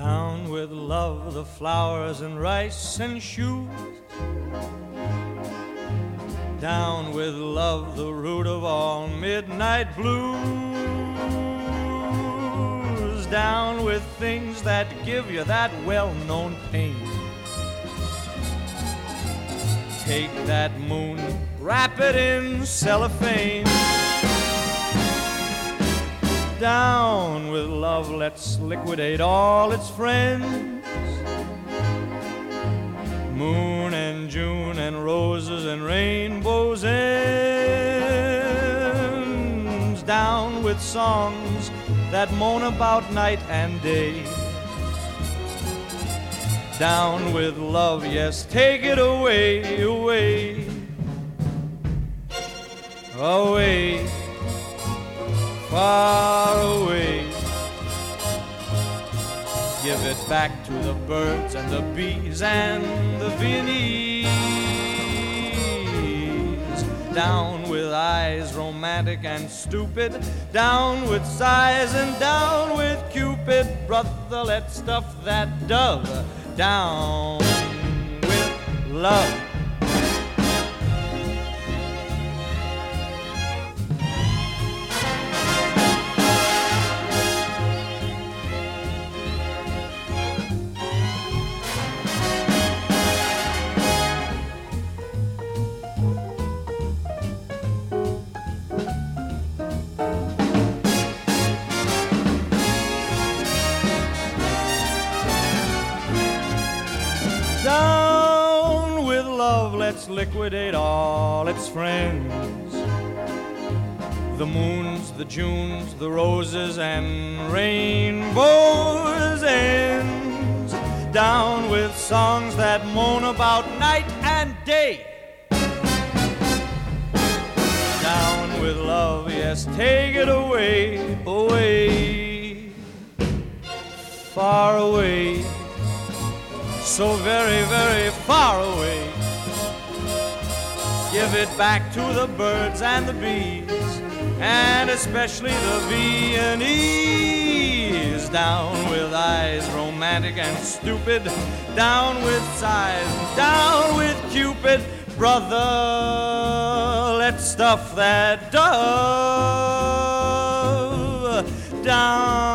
Down with love, the flowers and rice and shoes. Down with love, the root of all midnight blues. Down with things that give you that well-known pain. Take that moon, wrap it in cellophane. Down with love, let's liquidate all its friends. Moon and June and roses and rainbows ends. Down with songs that moan about night and day. Down with love, yes, take it away, away, away, far away. Give it back to the birds and the bees and the Viennese. Down with eyes romantic and stupid. Down with sighs and down with Cupid. Brother, let's stuff that dove. Down with love. Down with love, let's liquidate all its friends. The moons, the Junes, the roses and rainbows ends. Down with songs that moan about night and day. Down with love, yes, take it away, away, far away. So very, very far away. Give it back to the birds and the bees, and especially the Viennese. Down with eyes romantic and stupid. Down with sighs, down with Cupid. Brother, let's stuff that dove. Down